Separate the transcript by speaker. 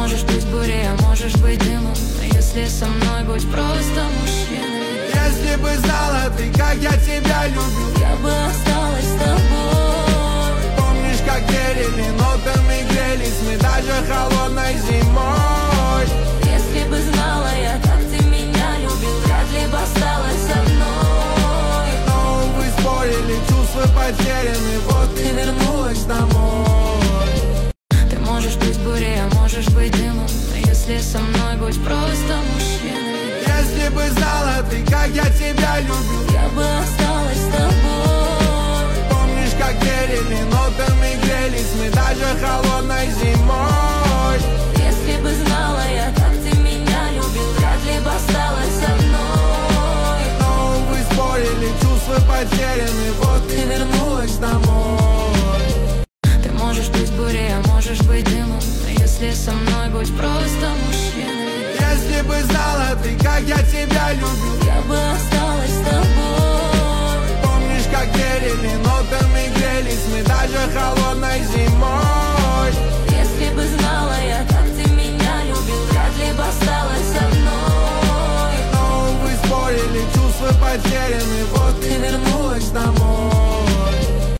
Speaker 1: можешь быть бурей, а можешь быть дымом. Но если со мной, будь просто мужчиной.
Speaker 2: Если бы знала ты, как я тебя люблю,
Speaker 1: я бы осталась с тобой.
Speaker 2: Помнишь, как верили, нотами грелись мы даже холодной зимой.
Speaker 1: Если бы знала я, как ты меня любил, вряд ли бы осталась со мной.
Speaker 2: Но вы спорили, чувства потеряны, вот ты вернулась домой.
Speaker 1: Ты можешь быть бурей, а можешь быть дымом. Но если со мной, будь просто мужчиной.
Speaker 2: Если бы знала ты, как я тебя люблю,
Speaker 1: я бы осталась с тобой.
Speaker 2: Помнишь, как верили, нотами грелись мы даже холодной зимой.
Speaker 1: Если бы знала я, как ты меня любил, вряд ли бы осталась со мной.
Speaker 2: Но вы спорили, чувства потеряны, вот ты вернулась домой.
Speaker 1: Ты можешь быть бурей, а можешь быть дымом. Но если со мной, будь просто мужчиной.
Speaker 2: Если бы знала ты, как я тебя люблю,
Speaker 1: я бы